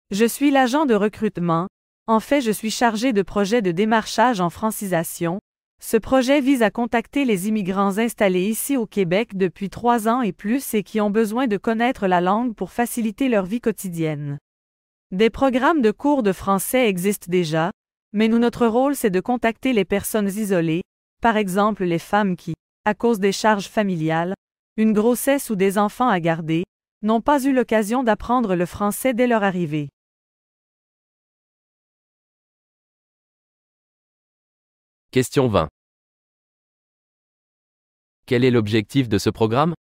Je suis l'agent de recrutement. En fait, je suis chargé de projet de démarchage en francisation. Ce projet vise à contacter les immigrants installés ici au Québec depuis 3 ans et plus et qui ont besoin de connaître la langue pour faciliter leur vie quotidienne. Des programmes de cours de français existent déjà, mais notre rôle c'est de contacter les personnes isolées, par exemple les femmes qui, à cause des charges familiales, une grossesse ou des enfants à garder, n'ont pas eu l'occasion d'apprendre le français dès leur arrivée. Question 20. Quel est l'objectif de ce programme?